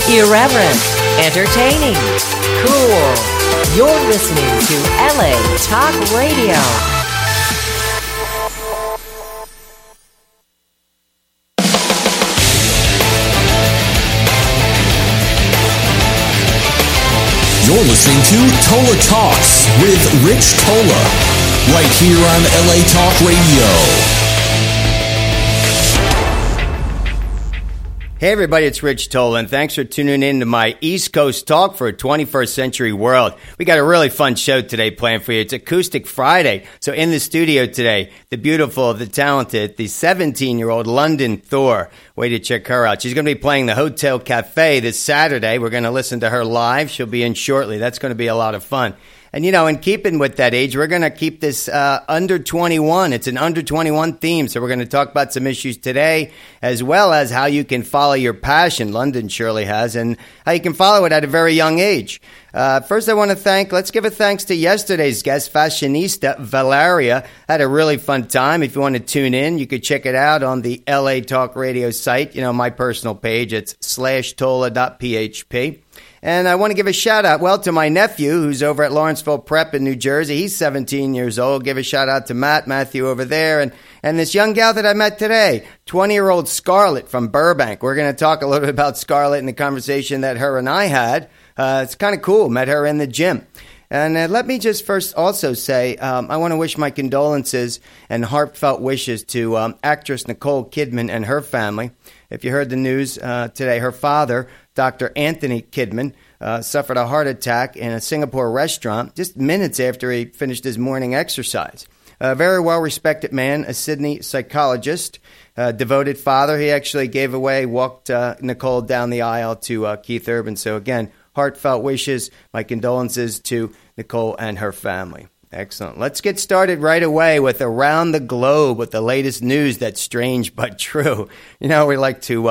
Irreverent, entertaining, cool. You're listening to LA Talk Radio. You're listening to Tola Talks with Rich Tola, right here on LA Talk Radio. Hey everybody, it's Rich Tola, and thanks for tuning in to my East Coast Talk for a 21st Century World. We got a really fun show today planned for you. It's Acoustic Friday. So in the studio today, the beautiful, the talented, the 17-year-old London Thor. Way to check her out. She's going to be playing the Hotel Cafe this Saturday. We're going to listen to her live. She'll be in shortly. That's going to be a lot of fun. And, you know, in keeping with that age, we're going to keep this under 21. It's an under 21 theme. So we're going to talk about some issues today, as well as how you can follow your passion, London surely has, and how you can follow it at a very young age. First, I want to let's give a thanks to yesterday's guest, fashionista Valeria. Had a really fun time. If you want to tune in, you could check it out on the LA Talk Radio site. You know, my personal page, it's /tola.php. And I want to give a shout out, to my nephew who's over at Lawrenceville Prep in New Jersey. He's 17 years old. Give a shout out to Matthew over there. And this young gal that I met today, 20-year-old Scarlett from Burbank. We're going to talk a little bit about Scarlett in the conversation that her and I had. It's kind of cool. Met her in the gym. And let me just first also say, I want to wish my condolences and heartfelt wishes to actress Nicole Kidman and her family. If you heard the news today, her father, Dr. Anthony Kidman, suffered a heart attack in a Singapore restaurant just minutes after he finished his morning exercise. A very well-respected man, a Sydney psychologist, devoted father. He actually walked Nicole down the aisle to Keith Urban. So again, heartfelt wishes, my condolences to Nicole and her family. Excellent. Let's get started right away with Around the Globe with the latest news that's strange but true. You know, we like to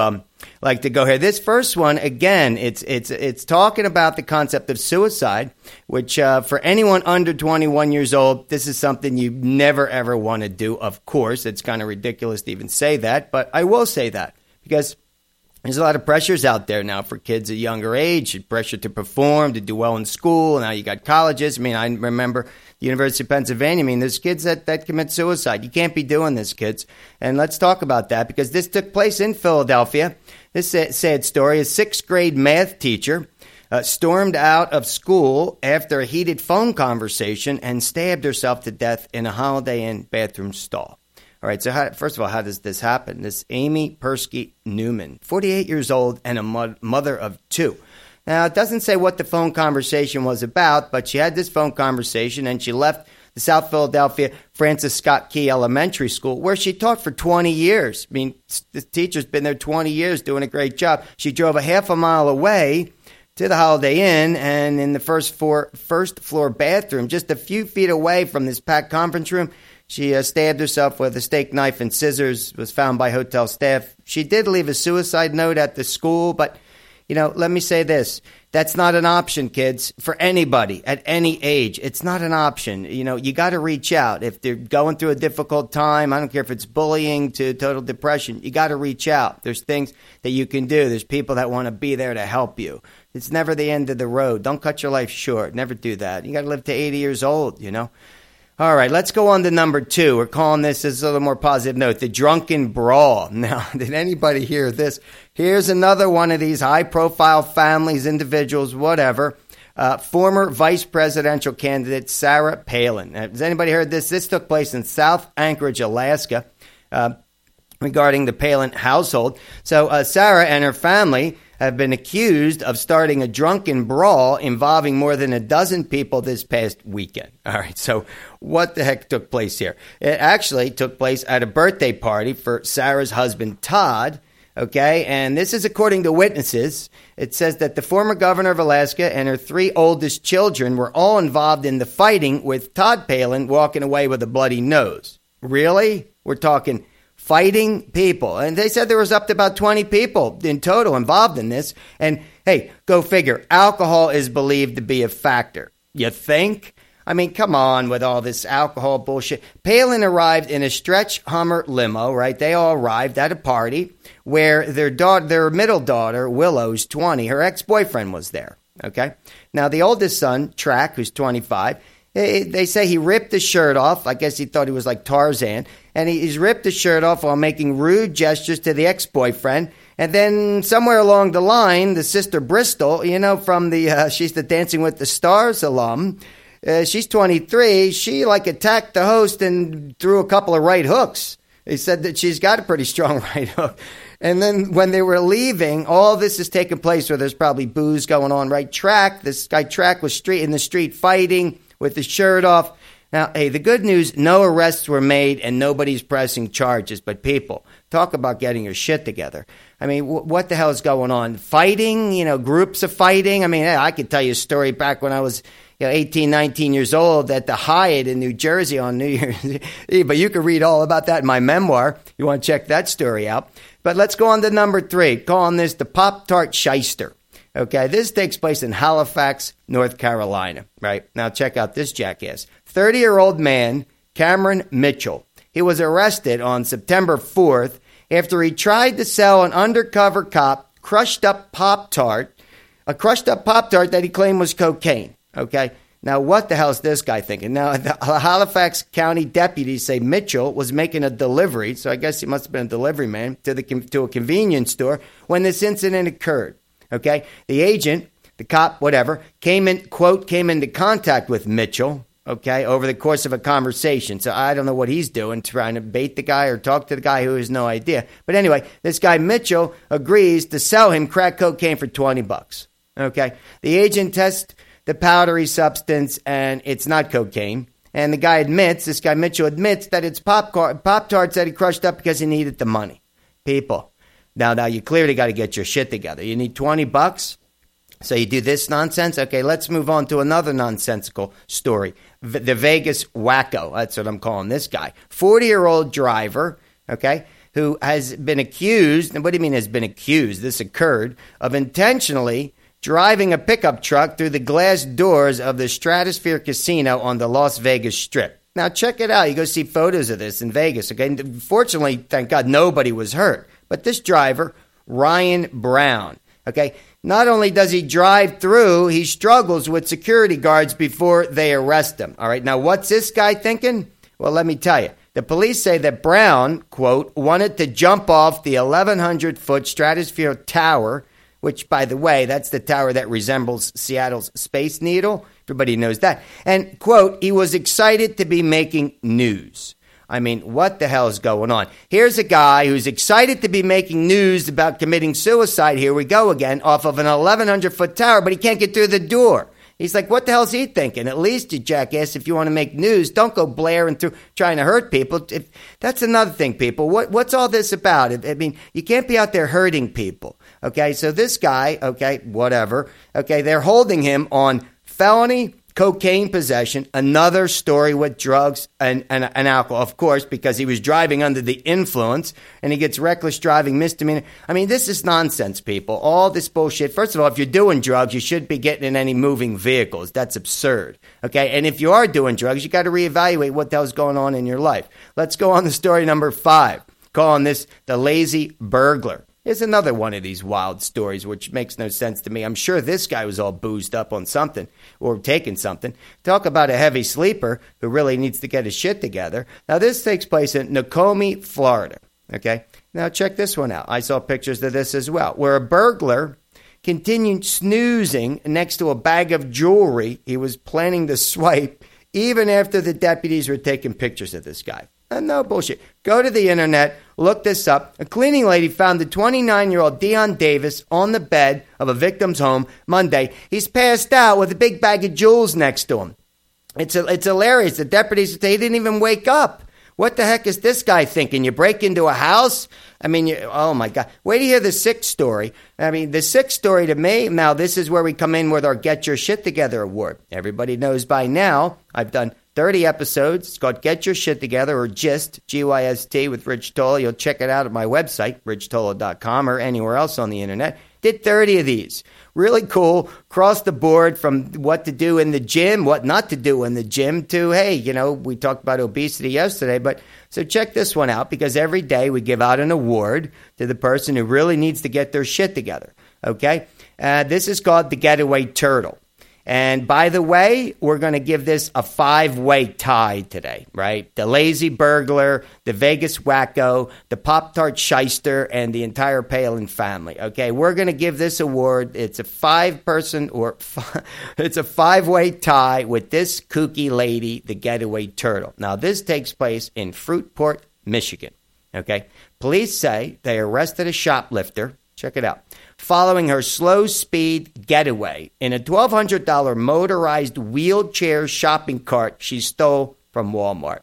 go here. This first one, again, it's talking about the concept of suicide, which for anyone under 21 years old, this is something you never, ever want to do, of course. It's kind of ridiculous to even say that, but I will say that because there's a lot of pressures out there now for kids at younger age, pressure to perform, to do well in school. Now you got colleges. I mean, I remember the University of Pennsylvania. I mean, there's kids that commit suicide. You can't be doing this, kids. And let's talk about that because this took place in Philadelphia. This sad story. A sixth grade math teacher stormed out of school after a heated phone conversation and stabbed herself to death in a Holiday Inn bathroom stall. All right, so first of all, how does this happen? This Amy Persky Newman, 48 years old and a mother of two. Now, it doesn't say what the phone conversation was about, but she had this phone conversation and she left the South Philadelphia Francis Scott Key Elementary School, where she taught for 20 years. I mean, the teacher's been there 20 years doing a great job. She drove a half a mile away to the Holiday Inn, and in the first floor bathroom, just a few feet away from this packed conference room, she stabbed herself with a steak knife and scissors, was found by hotel staff. She did leave a suicide note at the school, but, you know, let me say this. That's not an option, kids, for anybody at any age. It's not an option. You know, you got to reach out. If they're going through a difficult time, I don't care if it's bullying to total depression, you got to reach out. There's things that you can do. There's people that want to be there to help you. It's never the end of the road. Don't cut your life short. Never do that. You got to live to 80 years old, you know. All right, let's go on to number 2. We're calling this as a little more positive note, the drunken brawl. Now, did anybody hear this? Here's another one of these high-profile families, individuals, whatever. Former vice presidential candidate Sarah Palin. Has anybody heard this? This took place in South Anchorage, Alaska, regarding the Palin household. So Sarah and her family have been accused of starting a drunken brawl involving more than a dozen people this past weekend. All right, so what the heck took place here? It actually took place at a birthday party for Sarah's husband, Todd, okay? And this is according to witnesses. It says that the former governor of Alaska and her 3 oldest children were all involved in the fighting, with Todd Palin walking away with a bloody nose. Really? We're talking fighting people. And they said there was up to about 20 people in total involved in this. And hey, go figure. Alcohol is believed to be a factor. You think? I mean, come on with all this alcohol bullshit. Palin arrived in a stretch Hummer limo, right? They all arrived at a party where their middle daughter, Willow's 20, her ex-boyfriend was there, okay? Now, the oldest son, Track, who's 25, they say he ripped his shirt off. I guess he thought he was like Tarzan. And he's ripped his shirt off while making rude gestures to the ex-boyfriend. And then somewhere along the line, the sister Bristol, from she's the Dancing with the Stars alum, she's 23. She attacked the host and threw a couple of right hooks. He said that she's got a pretty strong right hook. And then when they were leaving, all this is taking place where there's probably booze going on, right? This guy Track was in the street fighting with his shirt off. Now, hey, the good news, no arrests were made and nobody's pressing charges. But people, talk about getting your shit together. I mean, what the hell is going on? Fighting, groups of fighting. I mean, I could tell you a story back when I was 18, 19 years old at the Hyatt in New Jersey on New Year's Eve. But you can read all about that in my memoir. You want to check that story out. But let's go on to number 3, calling this the Pop-Tart Shyster. Okay, this takes place in Halifax, North Carolina, right? Now check out this jackass. 30-year-old man, Cameron Mitchell. He was arrested on September 4th after he tried to sell an undercover cop a crushed up Pop-Tart that he claimed was cocaine, okay? Now, what the hell is this guy thinking? Now, the Halifax County deputies say Mitchell was making a delivery, so I guess he must have been a delivery man, to a convenience store when this incident occurred. Okay, the agent, the cop, whatever, came into contact with Mitchell, okay, over the course of a conversation. So I don't know what he's doing, trying to bait the guy or talk to the guy who has no idea. But anyway, this guy Mitchell agrees to sell him crack cocaine for $20. Okay, the agent tests the powdery substance and it's not cocaine. And this guy Mitchell admits that it's Pop-Tarts that he crushed up because he needed the money. People. Now you clearly got to get your shit together. You need $20, so you do this nonsense. Okay, let's move on to another nonsensical story. The Vegas wacko, that's what I'm calling this guy. 40-year-old driver, okay, who has been accused, and what do you mean has been accused? This occurred, of intentionally driving a pickup truck through the glass doors of the Stratosphere Casino on the Las Vegas Strip. Now check it out. You go see photos of this in Vegas, okay? Fortunately, thank God, nobody was hurt. But this driver, Ryan Brown, okay, not only does he drive through, he struggles with security guards before they arrest him. All right, now what's this guy thinking? Well, let me tell you. The police say that Brown, quote, wanted to jump off the 1,100-foot Stratosphere Tower, which, by the way, that's the tower that resembles Seattle's Space Needle. Everybody knows that. And, quote, he was excited to be making news. I mean, what the hell is going on? Here's a guy who's excited to be making news about committing suicide. Here we go again, off of an 1,100-foot tower, but he can't get through the door. He's like, what the hell is he thinking? At least, you jackass, if you want to make news, don't go blaring through trying to hurt people. That's another thing, people. What's all this about? I mean, you can't be out there hurting people. Okay, so this guy, okay, whatever. Okay, they're holding him on felony cocaine possession, another story with drugs and alcohol, of course, because he was driving under the influence, and he gets reckless driving misdemeanor. I mean, this is nonsense, people. All this bullshit. First of all, if you're doing drugs, you shouldn't be getting in any moving vehicles. That's absurd. Okay, and if you are doing drugs, you got to reevaluate what the hell's going on in your life. Let's go on to story number 5, calling this the lazy burglar. Here's another one of these wild stories, which makes no sense to me. I'm sure this guy was all boozed up on something or taking something. Talk about a heavy sleeper who really needs to get his shit together. Now, this takes place in Nokomi, Florida. Okay? Now, check this one out. I saw pictures of this as well, where a burglar continued snoozing next to a bag of jewelry he was planning to swipe even after the deputies were taking pictures of this guy. No bullshit. Go to the internet, look this up. A cleaning lady found the 29-year-old Dion Davis on the bed of a victim's home Monday. He's passed out with a big bag of jewels next to him. It's hilarious. The deputies, they didn't even wake up. What the heck is this guy thinking? You break into a house? I mean, oh my God. Wait to hear the 6th story. I mean, the 6th story to me, now this is where we come in with our Get Your Shit Together award. Everybody knows by now, I've done 30 episodes. It's called Get Your Shit Together, or GYST, G-Y-S-T, with Rich Tola. You'll check it out at my website, richtola.com, or anywhere else on the internet. Did 30 of these. Really cool. Across the board from what to do in the gym, what not to do in the gym to, hey, we talked about obesity yesterday, but so check this one out because every day we give out an award to the person who really needs to get their shit together. Okay? This is called the Getaway Turtle. And by the way, we're going to give this a 5-way tie today, right? The Lazy Burglar, the Vegas Wacko, the Pop-Tart Shyster, and the entire Palin family. Okay, we're going to give this award. It's a 5-way tie with this kooky lady, the Getaway Turtle. Now, this takes place in Fruitport, Michigan. Okay, police say they arrested a shoplifter. Check it out. Following her slow-speed getaway in a $1,200 motorized wheelchair shopping cart she stole from Walmart.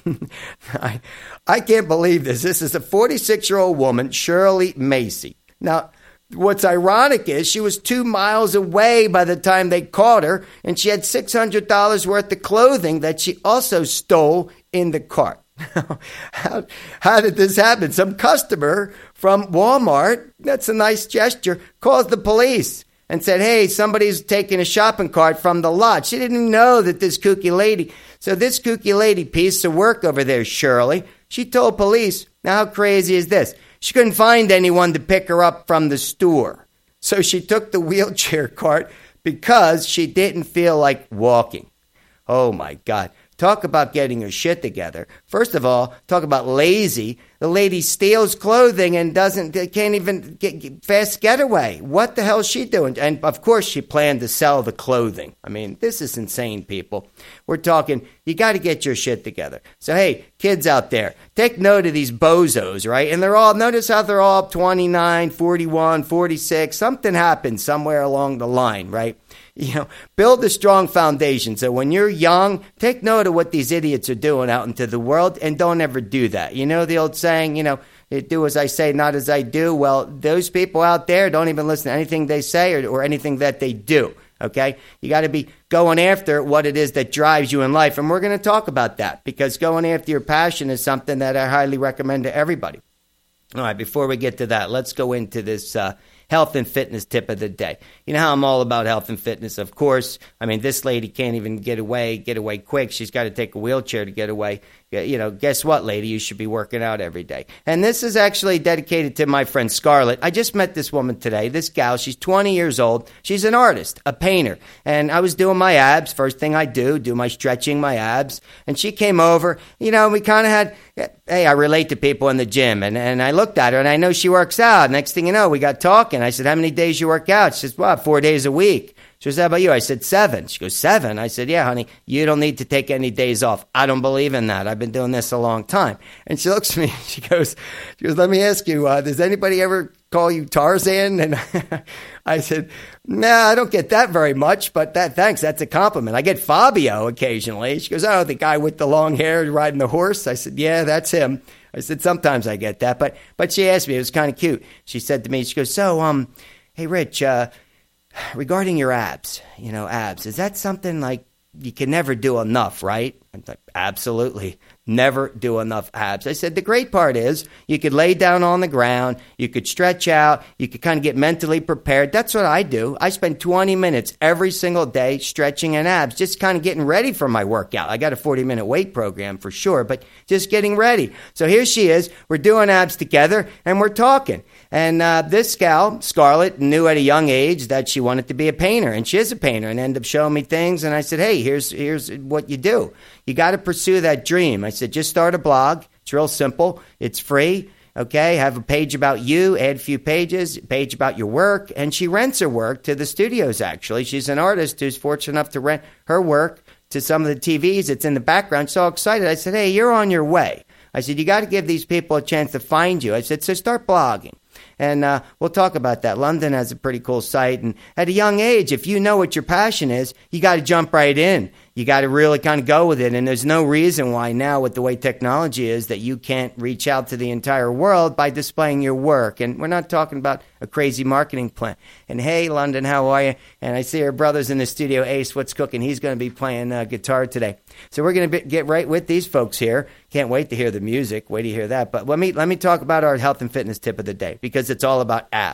I can't believe this. This is a 46-year-old woman, Shirley Macy. Now, what's ironic is she was 2 miles away by the time they caught her, and she had $600 worth of clothing that she also stole in the cart. How did this happen? Some customer from Walmart, that's a nice gesture, calls the police and said, hey, somebody's taking a shopping cart from the lot. She didn't know that this kooky lady. So this kooky lady, piece of work over there, Shirley, she told police, now how crazy is this? She couldn't find anyone to pick her up from the store. So she took the wheelchair cart because she didn't feel like walking. Oh, my God. Talk about getting her shit together. First of all, talk about lazy. The lady steals clothing and can't even get fast getaway. What the hell is she doing? And of course, she planned to sell the clothing. I mean, this is insane, people. We're talking, you got to get your shit together. So, hey, kids out there, take note of these bozos, right? And notice how they're all 29, 41, 46. Something happened somewhere along the line, right? Build a strong foundation. So when you're young, take note of what these idiots are doing out into the world and don't ever do that. You know the old saying, do as I say, not as I do. Well, those people out there don't even listen to anything they say or anything that they do. Okay? You got to be going after what it is that drives you in life. And we're going to talk about that because going after your passion is something that I highly recommend to everybody. All right, before we get to that, let's go into this health and fitness tip of the day. You know how I'm all about health and fitness, of course. I mean, this lady can't even get away quick. She's got to take a wheelchair to get away. Guess what, lady? You should be working out every day. And this is actually dedicated to my friend Scarlett. I just met this woman today, this gal. She's 20 years old. She's an artist, a painter. And I was doing my abs. First thing I do my stretching, my abs. And she came over. We kind of had, hey, I relate to people in the gym. And I looked at her, and I know she works out. Next thing you know, we got talking. I said, how many days you work out? She says, 4 days a week. She goes, how about you? I said, 7. She goes, 7? I said, yeah, honey, you don't need to take any days off. I don't believe in that. I've been doing this a long time. And she looks at me, she goes, let me ask you, does anybody ever call you Tarzan? And I said, nah, I don't get that very much, but thanks, that's a compliment. I get Fabio occasionally. She goes, oh, the guy with the long hair riding the horse? I said, yeah, that's him. I said, sometimes I get that. But she asked me, it was kind of cute. She said to me, she goes, so, hey, Rich, regarding your abs, abs, is that something like you can never do enough, right? I'm like, absolutely. Never do enough abs. I said, the great part is you could lay down on the ground, you could stretch out, you could kind of get mentally prepared. That's what I do. I spend 20 minutes every single day stretching and abs, just kind of getting ready for my workout. I got a 40-minute weight program for sure, but just getting ready. So here she is. We're doing abs together, and we're talking. And this gal, Scarlett, knew at a young age that she wanted to be a painter, and she is a painter, and ended up showing me things. And I said, hey, here's what you do. You got to pursue that dream. I said, just start a blog. It's real simple. It's free. Okay, have a page about you, add a few pages, a page about your work. And she rents her work to the studios, actually. She's an artist who's fortunate enough to rent her work to some of the TVs. It's in the background. So excited. I said, hey, you're on your way. I said, you got to give these people a chance to find you. I said, so start blogging. And we'll talk about that. London has a pretty cool site. And at a young age, if you know what your passion is, you got to jump right in. You got to really kind of go with it. And there's no reason why now, with the way technology is, that you can't reach out to the entire world by displaying your work. And we're not talking about a crazy marketing plan. And hey, London, how are you? And I see our brothers in the studio. Ace, what's cooking? He's going to be playing guitar today. So we're going to get right with these folks here. Can't wait to hear the music. Wait to hear that. But let me talk about our health and fitness tip of the day, because it's all about abs.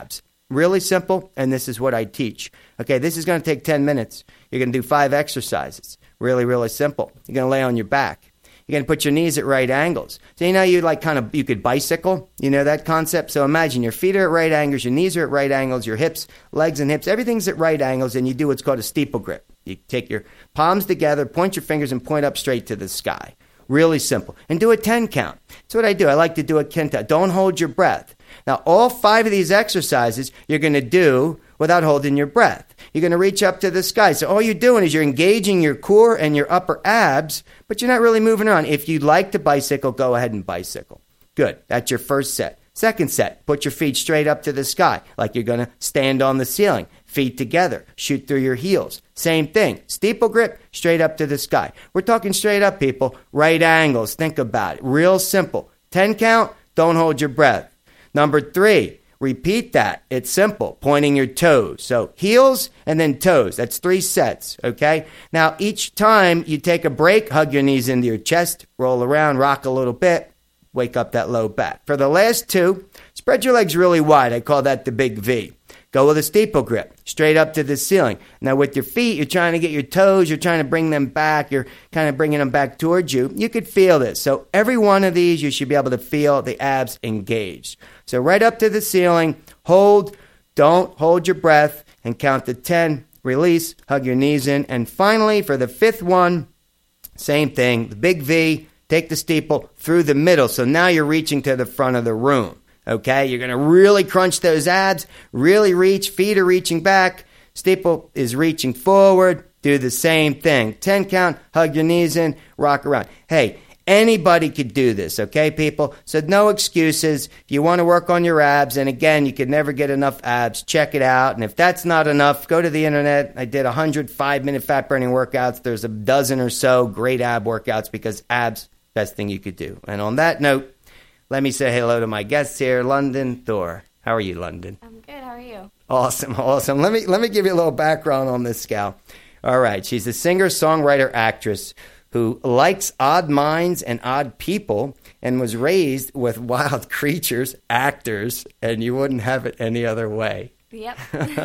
Really simple, and this is what I teach. Okay, this is going to take 10 minutes. You're going to do 5 exercises. Really, really simple. You're going to lay on your back. You're going to put your knees at right angles. So you know you could bicycle, you know that concept? So imagine your feet are at right angles, your knees are at right angles, your hips, legs and hips, everything's at right angles, and you do what's called a steeple grip. You take your palms together, point your fingers, and point up straight to the sky. Really simple. And do a 10 count. That's what I do. I like to do a 10 count. Don't hold your breath. Now, all 5 of these exercises you're going to do without holding your breath. You're going to reach up to the sky. So all you're doing is you're engaging your core and your upper abs, but you're not really moving around. If you'd like to bicycle, go ahead and bicycle. Good. That's your first set. Second set, put your feet straight up to the sky, like you're going to stand on the ceiling. Feet together. Shoot through your heels. Same thing. Steeple grip, straight up to the sky. We're talking straight up, people. Right angles. Think about it. Real simple. 10 count, don't hold your breath. Number 3, repeat that. It's simple. Pointing your toes. So heels and then toes. That's 3 sets, okay? Now, each time you take a break, hug your knees into your chest, roll around, rock a little bit, wake up that low back. For the last 2, spread your legs really wide. I call that the big V. Go with a steeple grip, straight up to the ceiling. Now, with your feet, you're trying to get your toes, you're trying to bring them back, you're kind of bringing them back towards you. You could feel this. So every one of these, you should be able to feel the abs engaged. So right up to the ceiling, hold, don't hold your breath, and count to 10, release, hug your knees in. And finally, for the 5th one, same thing, the big V, take the steeple through the middle. So now you're reaching to the front of the room. Okay, you're going to really crunch those abs, really reach, feet are reaching back, steeple is reaching forward, do the same thing. 10 count, hug your knees in, rock around. Hey, anybody could do this, okay, people? So no excuses. If you want to work on your abs, and again, you could never get enough abs, check it out. And if that's not enough, go to the internet. I did 100 5-minute fat-burning workouts. There's a dozen or so great ab workouts because abs, best thing you could do. And on that note, let me say hello to my guests here, London Thor. How are you, London? I'm good. How are you? Awesome. Let me give you a little background on this gal. All right, she's a singer, songwriter, actress who likes odd minds and odd people and was raised with wild creatures, actors, and you wouldn't have it any other way. Yep.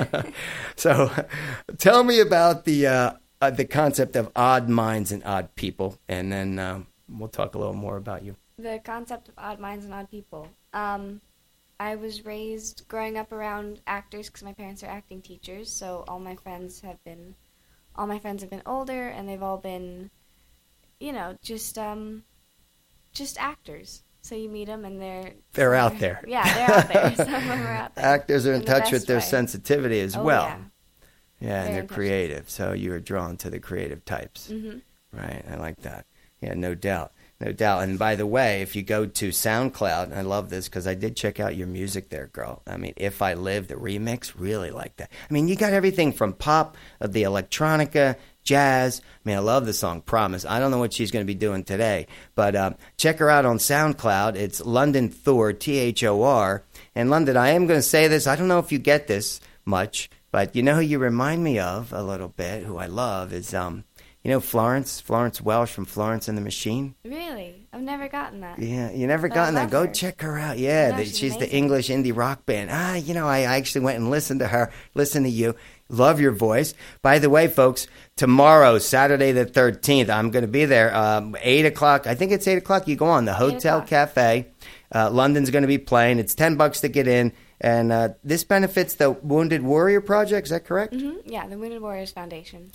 So, tell me about the concept of odd minds and odd people, and then we'll talk a little more about you. The concept of odd minds and odd people. I was raised growing up around actors because my parents are acting teachers. So all my friends have been older, and they've all been, just actors. So you meet them, and they're out there. Yeah, they're out there. Some of them are out there. Actors are in touch with their way. sensitivity as well. Yeah. Yeah, and they're creative. So you are drawn to the creative types. Mm-hmm. Right, I like that. Yeah, no doubt. No doubt. And by the way, if you go to SoundCloud, I love this because I did check out your music there, girl. I mean, If I Live, the remix, really like that. I mean, you got everything from pop, the electronica, jazz. I mean, I love the song Promise. I don't know what she's going to be doing today, but check her out on SoundCloud. It's London Thor, Thor. And London, I am going to say this. I don't know if you get this much, but you know who you remind me of a little bit, who I love, is Florence Welch from Florence and the Machine. Really? I've never gotten that. Yeah, you never gotten that. Go check her out. Yeah, she's the English indie rock band. I actually went and listened to her, listened to you. Love your voice. By the way, folks, tomorrow, Saturday the 13th, I'm going to be there, 8 o'clock. I think it's 8 o'clock. You go on the Hotel Cafe. London's going to be playing. It's $10 to get in. And this benefits the Wounded Warrior Project. Is that correct? Mm-hmm. Yeah, the Wounded Warriors Foundation.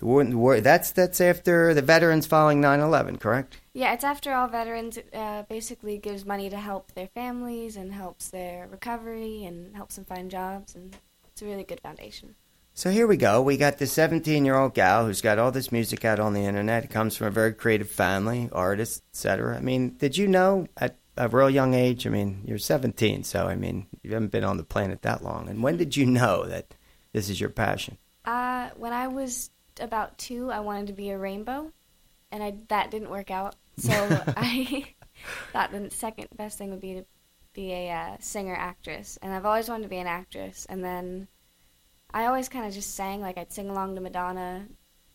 That's after the veterans following 9/11, correct? Yeah, it's after all veterans. Basically gives money to help their families and helps their recovery and helps them find jobs, and it's a really good foundation. So here we go. We got this 17-year-old gal who's got all this music out on the internet. Comes from a very creative family, artists, etc. I mean, did you know at a real young age? I mean, you're 17, so I mean, you haven't been on the planet that long. And when did you know that this is your passion? When I was about 2, I wanted to be a rainbow, and that didn't work out. So I thought the second best thing would be to be a singer-actress, and I've always wanted to be an actress. And then I always kind of just sang, like I'd sing along to Madonna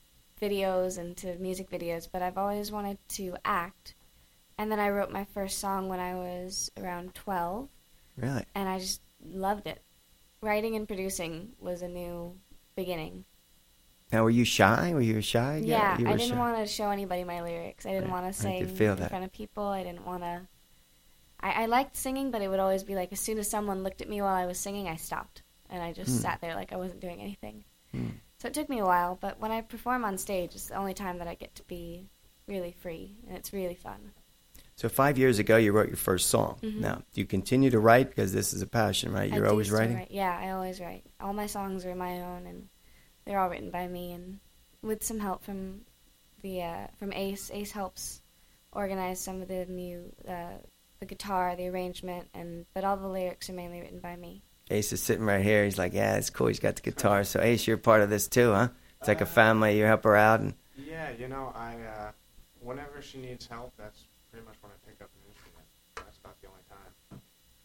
videos and to music videos, but I've always wanted to act. And then I wrote my first song when I was around 12. Really? And I just loved it. writing and producing was a new beginning. Now, were you shy? Were you shy? Yeah, you I were didn't shy. want to show anybody my lyrics. I didn't want to sing could feel in that. front of people. I didn't want to. I liked singing, but it would always be like as soon as someone looked at me while I was singing, I stopped. And I just sat there like I wasn't doing anything. So it took me a while, but when I perform on stage, it's the only time that I get to be really free, and it's really fun. So 5 years ago, you wrote your first song. Now, do you continue to write? Because this is a passion, right? You're I do always still writing? write. Yeah, I always write. All my songs are my own, and they're all written by me, and with some help from from Ace. Ace helps organize some of the the guitar, the arrangement, but all the lyrics are mainly written by me. Ace is sitting right here. He's like, yeah, it's cool. He's got the guitar. So, Ace, you're part of this too, huh? It's like a family. You help her out. And Yeah, I whenever she needs help, that's pretty much when I pick up an instrument. That's not the only time.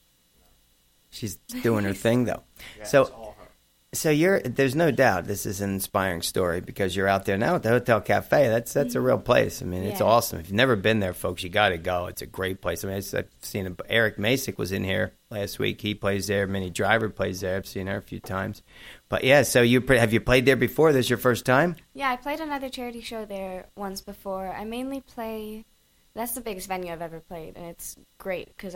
she's doing her thing, though. Yeah, So- it's all her. So there's no doubt this is an inspiring story because you're out there now at the Hotel Cafe. That's a real place. I mean, it's Yeah. awesome. If you've never been there, folks, you got to go. It's a great place. I mean, I've seen Eric Masick was in here last week. He plays there. Minnie Driver plays there. I've seen her a few times. But yeah, so have you played there before? This is your first time? Yeah, I played another charity show there once before. I mainly play. That's the biggest venue I've ever played, and it's great because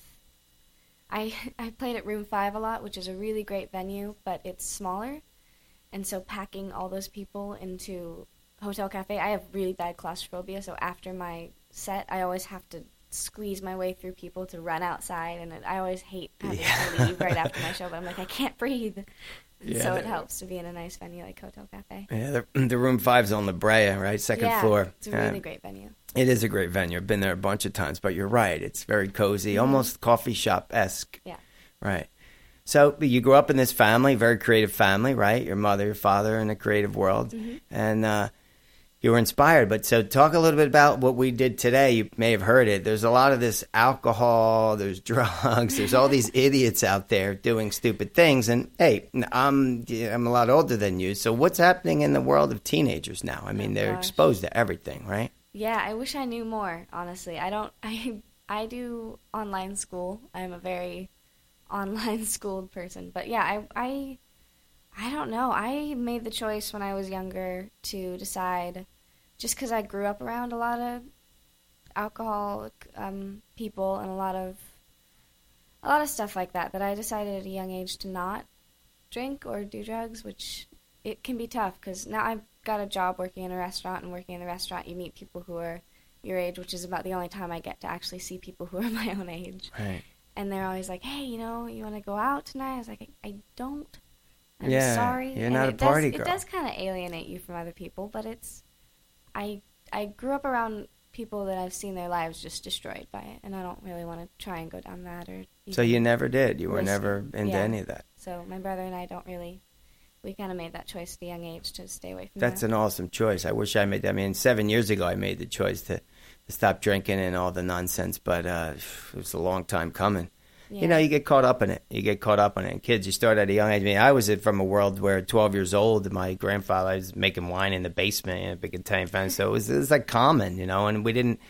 I played at Room 5 a lot, which is a really great venue, but it's smaller. And so packing all those people into Hotel Cafe, I have really bad claustrophobia, so after my set, I always have to squeeze my way through people to run outside, and I always hate having to leave right after my show, but I'm like, I can't breathe. Yeah, So it helps to be in a nice venue like Hotel Cafe. Yeah, the Room 5's on La Brea, right? Second floor. It's a really great venue. It is a great venue. I've been there a bunch of times, but you're right. It's very cozy, almost coffee shop-esque. Yeah. Right. So you grew up in this family, very creative family, right? Your mother, your father in the creative world. And you were inspired. But so talk a little bit about what we did today. You may have heard it. There's a lot of this alcohol, there's drugs, there's all these idiots out there doing stupid things. And, hey, I'm a lot older than you. So what's happening in the world of teenagers now? I mean, they're gosh. exposed to everything, right? Yeah, I wish I knew more, honestly. I do online school. I'm a very online schooled person. But yeah, I don't know. I made the choice when I was younger to decide, just because I grew up around a lot of alcoholic people and a lot of stuff like that, that I decided at a young age to not drink or do drugs, which it can be tough because now I've got a job working in a restaurant, and working in the restaurant you meet people who are your age, which is about the only time I get to actually see people who are my own age. Right. And they're always like, hey, you want to go out tonight? I was like, I don't. I'm Yeah, sorry. you're And not a it party does, girl. It does kind of alienate you from other people, but I grew up around people that I've seen their lives just destroyed by it, and I don't really want to try and go down that. So you never did. You were listen. never into Yeah. any of that. So my brother and I don't really. We kind of made that choice at a young age to stay away from That's that. an awesome choice. I wish I made that. I mean, 7 years ago, I made the choice to stop drinking and all the nonsense, but it was a long time coming. Yeah. You know, you get caught up in it. And kids, you start at a young age. I mean, I was from a world where 12 years old, my grandfather was making wine in the basement in a big Italian family. So it was like common, and we didn't,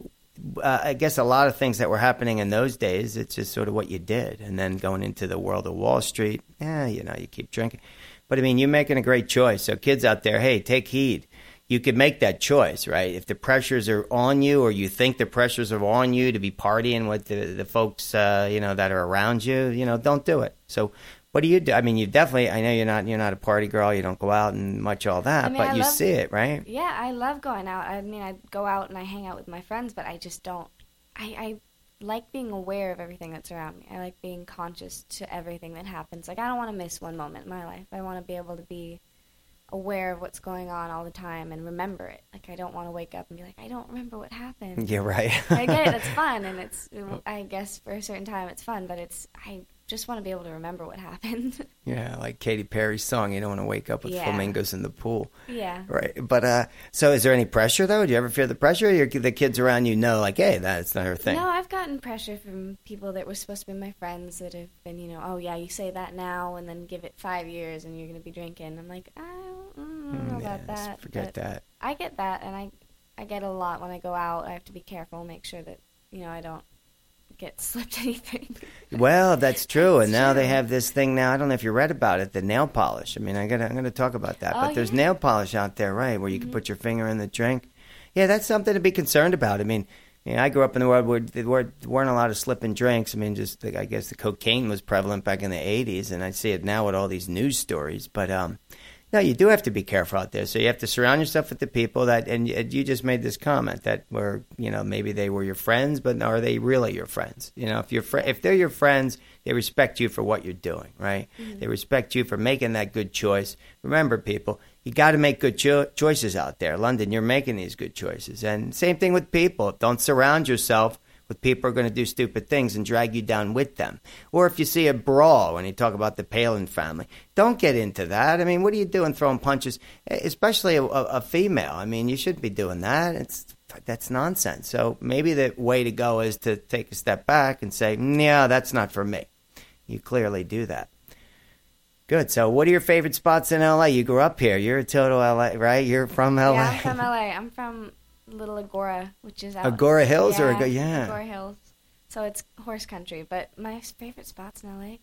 I guess a lot of things that were happening in those days, it's just sort of what you did. And then going into the world of Wall Street, you keep drinking. But I mean, you're making a great choice. So kids out there, hey, take heed. You could make that choice, right? If the pressures are on you, or you think the pressures are on you to be partying with the folks, that are around you, don't do it. So what do you do? I mean, I know you're not a party girl. You don't go out and much all that, I mean, but I you love- see it, right? Yeah, I love going out. I mean, I go out and I hang out with my friends, but I just don't. I like being aware of everything that's around me. I like being conscious to everything that happens. Like, I don't want to miss one moment in my life. I want to be able to be aware of what's going on all the time and remember it. Like, I don't want to wake up and be like, I don't remember what happened. Yeah, right. I get it, it's fun, and I guess for a certain time it's fun, but I just want to be able to remember what happened. Yeah, like Katy Perry's song, you don't want to wake up with Yeah. flamingos in the pool. Yeah. Right. But so is there any pressure, though? Do you ever feel the pressure? Or the kids around you know, like, hey, that's not her thing. No, I've gotten pressure from people that were supposed to be my friends that have been, oh, yeah, you say that now and then give it 5 years and you're going to be drinking. I'm like, I don't know about that. Forget But that. I get that, and I get a lot when I go out. I have to be careful, make sure that, I don't get slipped anything. Well, that's true. And now true. they have this thing now. I don't know if you read about it, the nail polish. I mean, I'm gonna talk about that. Oh, But there's yeah. nail polish out there, right, where you can put your finger in the drink. Yeah, that's something to be concerned about. I mean, I grew up in the world where there weren't a lot of slipping drinks. I mean, I guess the cocaine was prevalent back in the 80s, and I see it now with all these news stories. But no, you do have to be careful out there. So you have to surround yourself with the people that, and you just made this comment that were, maybe they were your friends, but are they really your friends? If they're your friends, they respect you for what you're doing, right? Mm-hmm. They respect you for making that good choice. Remember, people, you got to make good choices out there. London, you're making these good choices. And same thing with people. Don't surround yourself with people who are going to do stupid things and drag you down with them. Or if you see a brawl, when you talk about the Palin family, don't get into that. I mean, what are you doing throwing punches, especially a female? I mean, you shouldn't be doing that. That's nonsense. So maybe the way to go is to take a step back and say, yeah, that's not for me. You clearly do that. Good. So what are your favorite spots in L.A.? You grew up here. You're a total L.A., right? You're from L.A.? Yeah, I'm from L.A. I'm from Little Agora, which is out. Agora Hills? Yeah, Agora Hills. So it's horse country. But my favorite spots in L.A.,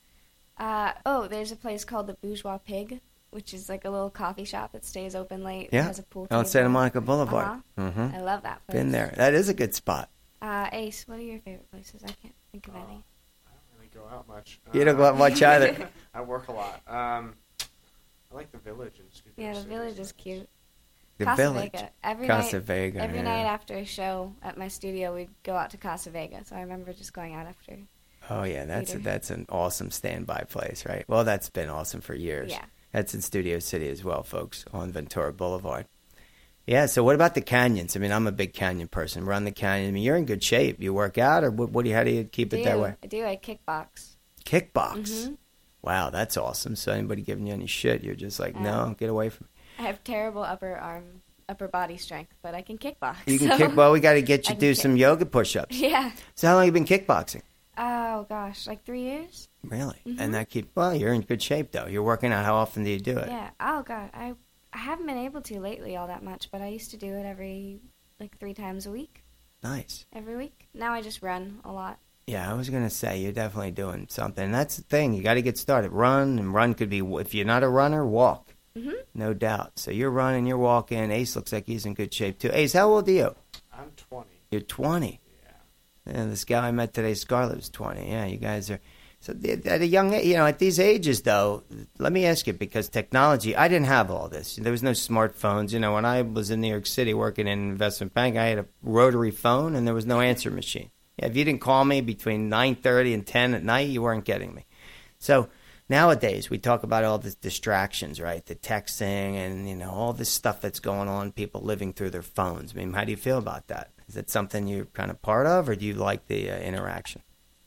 God. There's a place called the Bourgeois Pig, which is like a little coffee shop that stays open late. Yeah. It has a pool table. On Santa Monica Boulevard. Uh-huh. Mm-hmm. I love that place. Been there. That is a good spot. Ace, what are your favorite places? I can't think of any. I don't really go out much. You don't go out much either. I work a lot. I like the Village in Studio Yeah, the City. Village is cute. The Casa Village. Vega. Every Casa night, Vega. Every night after a show at my studio, we'd go out to Casa Vega. So I remember just going out after. Oh, yeah, that's an awesome standby place, right? Well, that's been awesome for years. Yeah. That's in Studio City as well, folks, on Ventura Boulevard. Yeah, so what about the canyons? I mean, I'm a big canyon person. Run the canyon. I mean, you're in good shape. You work out, or how do you keep it that way? I do. I kickbox. Kickbox? Mm-hmm. Wow, that's awesome. So anybody giving you any shit, you're just like, no, get away from me. I have terrible upper body strength, but I can kickbox. You can kick. Well, we got to get you I to do some yoga push-ups. Yeah. So how long have you been kickboxing? Oh, gosh, like 3 years? Really? Mm-hmm. And well, you're in good shape, though. You're working out. How often do you do it? Yeah. Oh, God. I haven't been able to lately all that much, but I used to do it every, 3 times a week. Nice. Every week. Now I just run a lot. Yeah, I was going to say, you're definitely doing something. And that's the thing. You got to get started. Run could be, if you're not a runner, walk. Mm-hmm. No doubt. So you're running, you're walking. Ace looks like he's in good shape, too. Ace, how old are you? I'm 20. You're 20. Yeah. And this gal I met today, Scarlett, was 20. Yeah, you guys are. So at a young age, at these ages, though, let me ask you, because technology, I didn't have all this. There was no smartphones. When I was in New York City working in an investment bank, I had a rotary phone and there was no answer machine. Yeah, if you didn't call me between 9:30 and 10 at night, you weren't getting me. So nowadays, we talk about all the distractions, right? The texting and, all this stuff that's going on, people living through their phones. I mean, how do you feel about that? Is it something you're kind of part of, or do you like the interaction?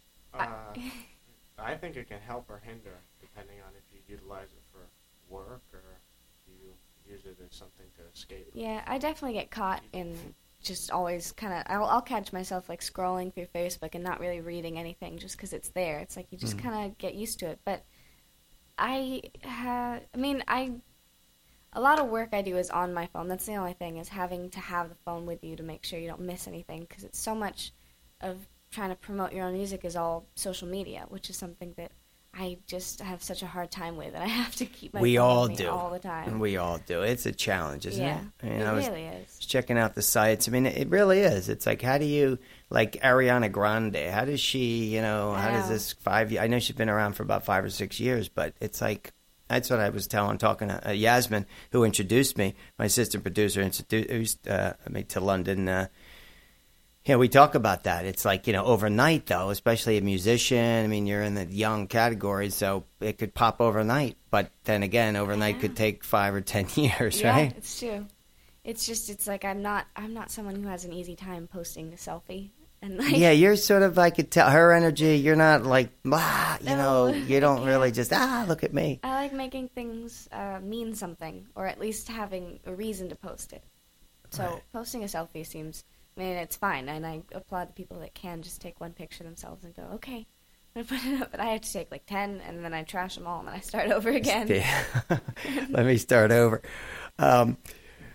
I think it can help or hinder, depending on if you utilize it for work or you use it as something to escape. Yeah, I definitely get caught in just always kind of, I'll catch myself scrolling through Facebook and not really reading anything just because it's there. It's like you just kind of get used to it. But a lot of work I do is on my phone. That's the only thing, is having to have the phone with you to make sure you don't miss anything, because it's so much of trying to promote your own music is all social media, which is something that I just have such a hard time with, and I have to keep my phone with me all the time. We all do. It's a challenge, isn't it? It really is. Checking out the sites. I mean, it really is. It's like, how do you, like Ariana Grande, how does she, how does this 5 years, I know she's been around for about 5 or 6 years, but it's like, that's what I was talking to Yasmin, who introduced me, my assistant producer, introduced me to London. We talk about that. It's like, overnight, though, especially a musician. I mean, you're in the young category, so it could pop overnight. But then again, overnight could take 5 or 10 years, right? Yeah, it's true. It's like I'm not someone who has an easy time posting a selfie. And yeah, you're sort of, I could tell, her energy, you're not like, blah, you don't really just, look at me. I like making things mean something, or at least having a reason to post it. So posting a selfie seems, it's fine, and I applaud the people that can just take one picture themselves and go, okay, I'm going to put it up, but I have to take 10, and then I trash them all, and then I start over again. Yeah. Let me start over.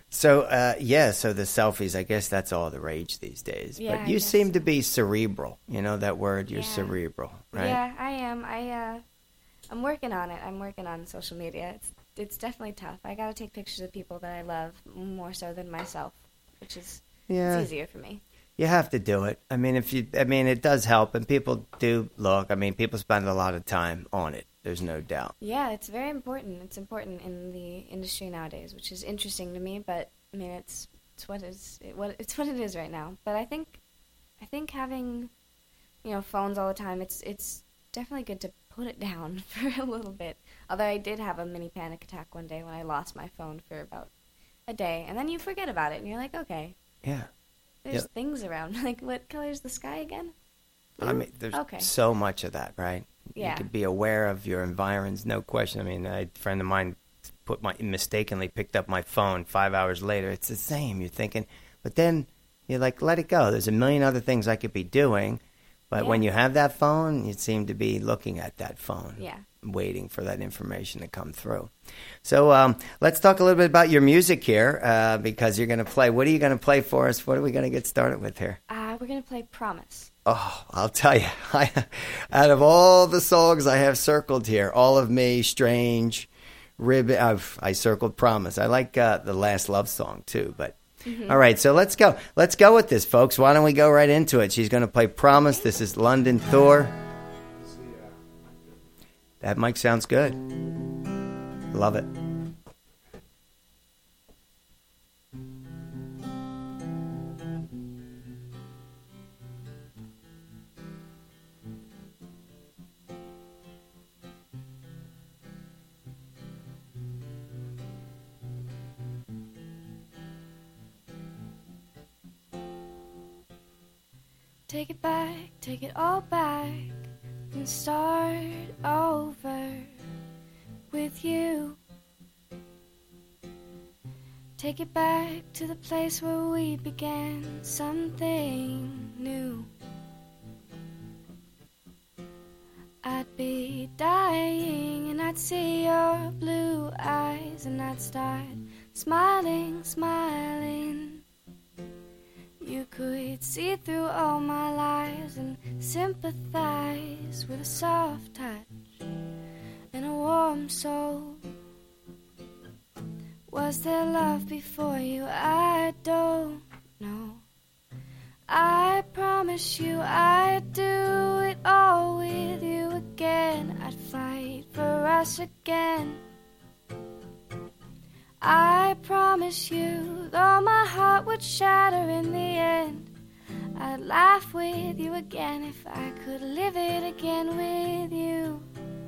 So, so the selfies, I guess that's all the rage these days. Yeah, but you seem to be cerebral. You know that word? You're cerebral, right? Yeah, I am. I'm working on it. I'm working on social media. It's definitely tough. I got to take pictures of people that I love more so than myself, which is it's easier for me. You have to do it. I mean, it does help, and people do look. I mean, people spend a lot of time on it. There's no doubt. Yeah, it's very important. It's important in the industry nowadays, which is interesting to me. But I mean, it's what it is right now. But I think having phones all the time, it's definitely good to put it down for a little bit. Although I did have a mini panic attack one day when I lost my phone for about a day, and then you forget about it, and you're like, okay, yeah, there's things around. Like, what color is the sky again? Blue? I mean, there's so much of that, right? Yeah. You could be aware of your environs, no question. I mean, a friend of mine mistakenly picked up my phone 5 hours later. It's the same. You're thinking, but then you're like, let it go. There's a million other things I could be doing. But when you have that phone, you seem to be looking at that phone, waiting for that information to come through. So let's talk a little bit about your music here, because you're going to play. What are you going to play for us? What are we going to get started with here? We're going to play Promise. Oh, I'll tell you, out of all the songs I have circled here, All of Me, Strange, I circled Promise. I like the Last Love Song, too, but... Mm-hmm. All right, so let's go. Let's go with this, folks. Why don't we go right into it? She's going to play Promise. This is London Thor. That mic sounds good. Love it. Take it back, take it all back, and start over with you. Take it back to the place where we began something new. I'd be dying and I'd see your blue eyes and I'd start smiling, smiling. You could see through all my lies and sympathize with a soft touch and a warm soul. Was there love before you? I don't know. I promise you I'd do it all with you again. I'd fight for us again. I promise you, though my heart would shatter in the end, I'd laugh with you again if I could live it again with you.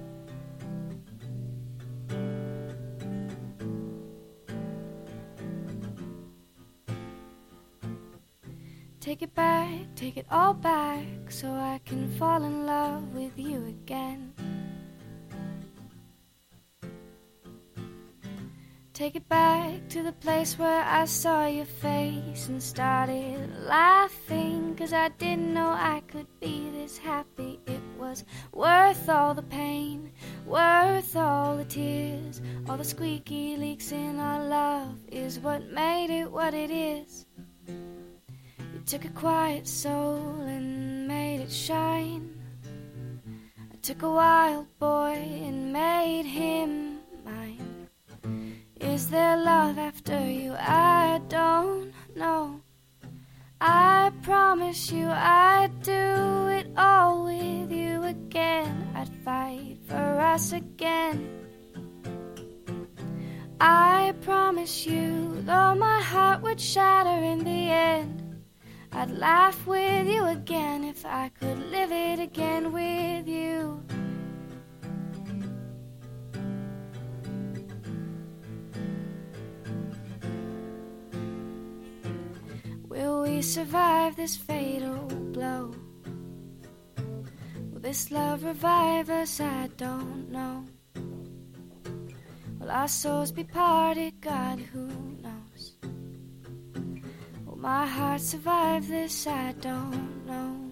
Take it back, take it all back, so I can fall in love with you again. Take it back to the place where I saw your face and started laughing, 'cause I didn't know I could be this happy. It was worth all the pain, worth all the tears. All the squeaky leaks in our love is what made it what it is. You took a quiet soul and made it shine. I took a wild boy and made him mine. Is there love after you? I don't know. I promise you I'd do it all with you again. I'd fight for us again. I promise you, though my heart would shatter in the end, I'd laugh with you again if I could live it again with you. Will we survive this fatal blow? Will this love revive us? I don't know. Will our souls be parted? God, who knows? Will my heart survive this? I don't know.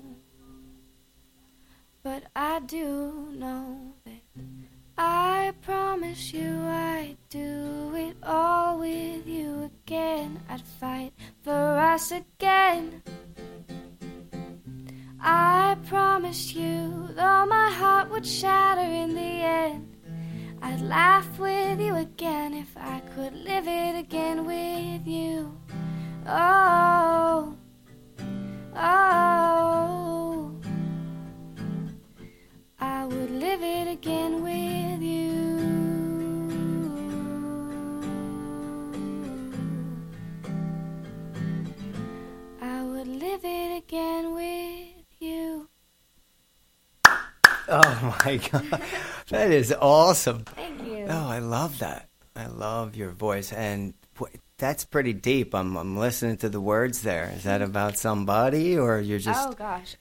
But I do know that I promise you I'd do it all with you again, I'd fight for us again. I promised you, though my heart would shatter in the end, I'd laugh with you again if I could live it again with you. Oh, oh, I would live it again with you. I would live it again with you. Oh my God, that is awesome. Thank you. Oh, I love that. I love your voice, and that's pretty deep. I'm listening to the words there. Is that about somebody, or you're just? Oh gosh.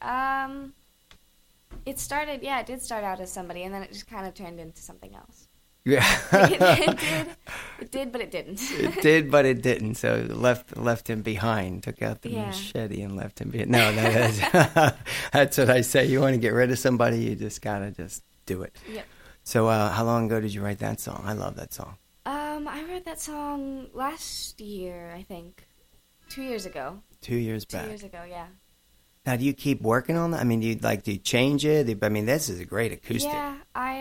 It did start out as somebody, and then it just kind of turned into something else. Yeah. It did, but it didn't. It did, but it didn't. So left him behind. Took out the machete and left him behind. No, that's what I say. You want to get rid of somebody, you just gotta just do it. Yep. So how long ago did you write that song? I love that song. I wrote that song last year, I think. 2 years ago. 2 years back. 2 years ago, yeah. Now, do you keep working on that? I mean, do you change it? I mean, this is a great acoustic. Yeah,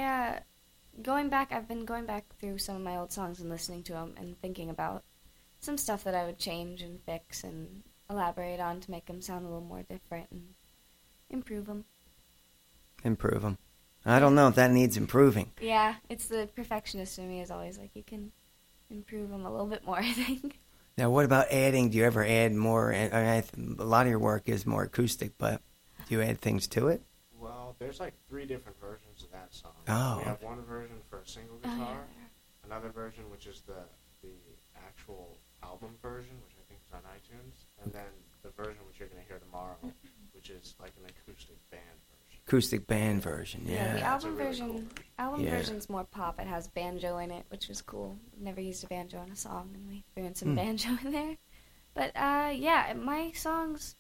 I've been going back through some of my old songs and listening to them and thinking about some stuff that I would change and fix and elaborate on to make them sound a little more different and improve them. Improve them. I don't know if that needs improving. Yeah, it's the perfectionist in me is always like, you can improve them a little bit more, I think. Now, what about adding? Do you ever add more? I mean, a lot of your work is more acoustic, but do you add things to it? Well, there's like 3 different versions of that song. Oh. We have one version for a single guitar, another version which is the actual album version, which I think is on iTunes, and then the version which you're going to hear tomorrow, which is like an acoustic band version. Acoustic band version, yeah. The album really version, cool version's more pop. It has banjo in it, which was cool. Never used a banjo in a song, and we threw in some banjo in there. But my songs,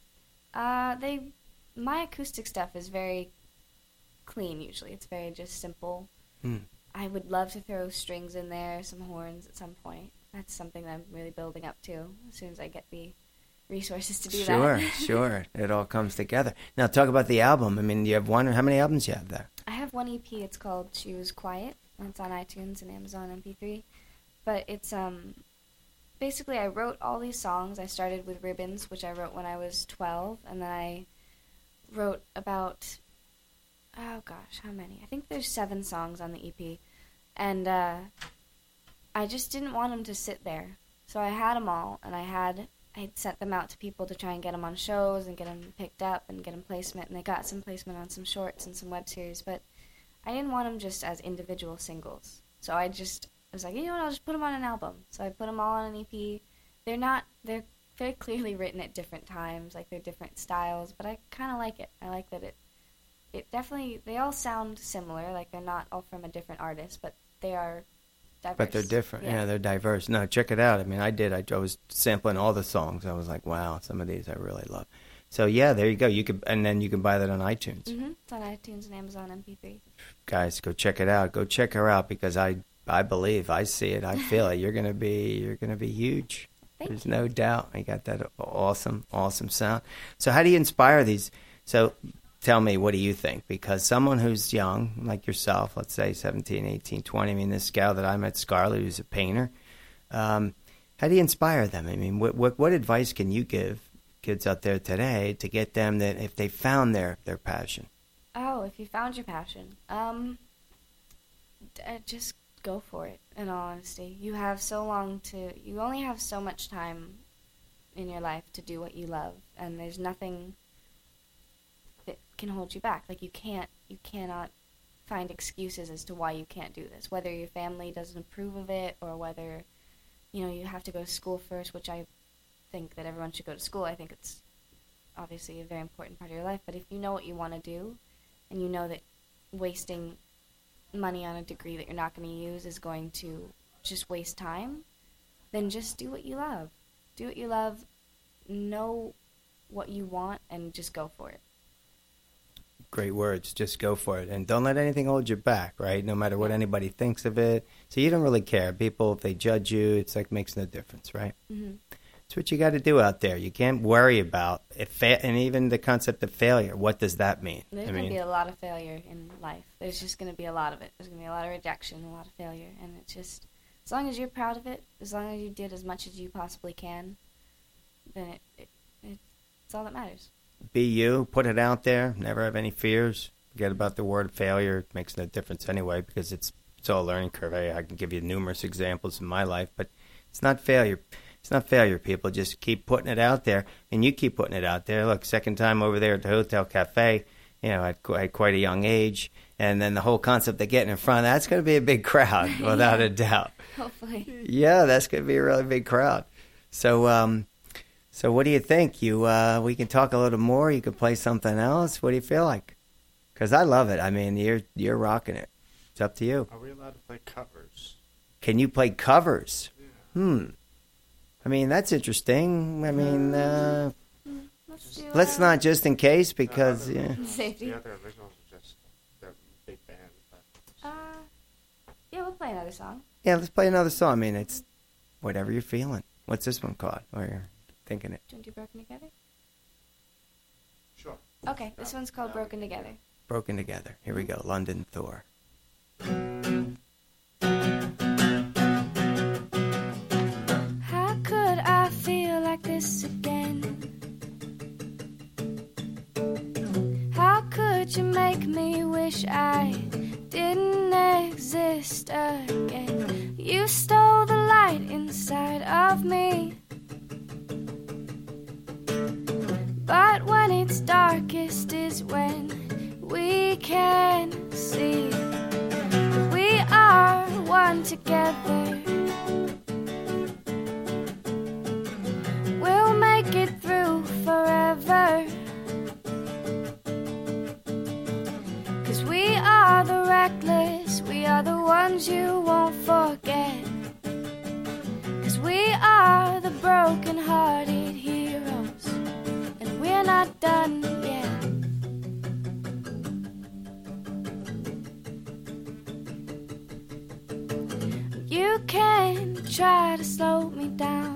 my acoustic stuff is very clean. Usually, it's very just simple. I would love to throw strings in there, some horns at some point. That's something that I'm really building up to as soon as I get the resources to do that. Sure. It all comes together. Now, talk about the album. I mean, you have one. How many albums do you have there? I have one EP. It's called She Was Quiet, and it's on iTunes and Amazon MP3. But it's basically I wrote all these songs. I started with Ribbons, which I wrote when I was 12, and then I wrote about, oh gosh, how many? I think there's 7 songs on the EP, and I just didn't want them to sit there. So I had them all, and I'd sent them out to people to try and get them on shows and get them picked up and get them placement, and they got some placement on some shorts and some web series, but I didn't want them just as individual singles. So I was like, you know what, I'll just put them on an album. So I put them all on an EP. They're very clearly written at different times, like they're different styles, but I kind of like it. I like that it definitely, they all sound similar, like they're not all from a different artist, but they are diverse. But they're different. Yeah, they're diverse. No, check it out. I mean, I was sampling all the songs. I was like, wow, some of these I really love. So yeah, there you go. You can buy that on iTunes. Mm-hmm. It's on iTunes and Amazon MP3. Guys, go check it out. Go check her out because I believe, I see it, I feel it. You're gonna be huge. There's no doubt. I got that awesome sound. So how do you inspire these? So tell me, what do you think? Because someone who's young, like yourself, let's say 17, 18, 20, I mean, this gal that I met, Scarlett, who's a painter, how do you inspire them? I mean, what advice can you give kids out there today to get them that if they found their passion? Oh, if you found your passion, just go for it, in all honesty. You only have so much time in your life to do what you love, and there's nothing that can hold you back. Like, you cannot find excuses as to why you can't do this, whether your family doesn't approve of it or whether, you have to go to school first, which I think that everyone should go to school. I think it's obviously a very important part of your life, but if you know what you want to do and you know that wasting money on a degree that you're not going to use is going to just waste time, then just do what you love. Do what you love, know what you want, and just go for it. Great words. Just go for it. And don't let anything hold you back, right? No matter what anybody thinks of it. So you don't really care. People, if they judge you, it's like makes no difference, right? Mm-hmm. That's what you got to do out there. You can't worry about it. And even the concept of failure, what does that mean? There's going to be a lot of failure in life. There's just going to be a lot of it. There's going to be a lot of rejection, a lot of failure. And it's just, as long as you're proud of it, as long as you did as much as you possibly can, then it's all that matters. Be you. Put it out there. Never have any fears. Forget about the word failure. It makes no difference anyway because it's all a learning curve. I can give you numerous examples in my life, but it's not failure. It's not failure, people. Just keep putting it out there, and you keep putting it out there. Look, second time over there at the Hotel Cafe, at quite a young age, and then the whole concept of getting in front, that's going to be a big crowd, without a doubt. Hopefully. Yeah, that's going to be a really big crowd. So, so what do you think? We can talk a little more. You can play something else. What do you feel like? Because I love it. I mean, you're rocking it. It's up to you. Are we allowed to play covers? Can you play covers? Yeah. I mean, that's interesting. I mean, let's not not just in case because safety. The other originals are just they're big band. But Yeah, we'll play another song. Yeah, let's play another song. I mean, it's whatever you're feeling. What's this one called? Or you're thinking it? Do you want to do Broken Together? sure. Okay, this one's called Broken Together. Broken Together. Here we go. London Thor. How could I feel like this again? How could you make me wish I didn't exist again? You stole the light inside of me. But when it's darkest is when we can see we are one together. We'll make it through forever. 'Cause we are the reckless, we are the ones you won't forget. 'Cause we are the broken-hearted heroes, and we're not done yet. You can try to slow me down.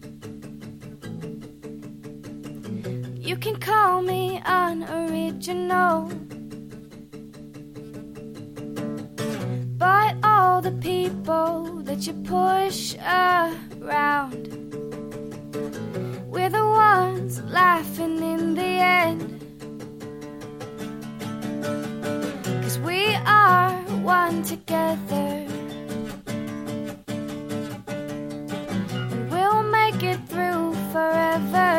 You can call me unoriginal. But all the people that you push around, we're the ones laughing in the end. 'Cause we are one together. And we'll make it through forever.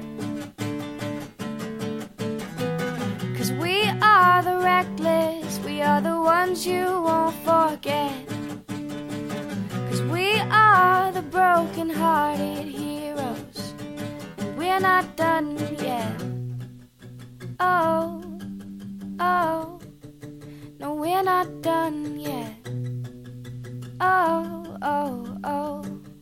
'Cause we are the reckless, we are the ones you won't forget. 'Cause we are the broken-hearted heroes, and we're not done yet. Oh, oh, no, we're not done yet. Oh, oh, oh.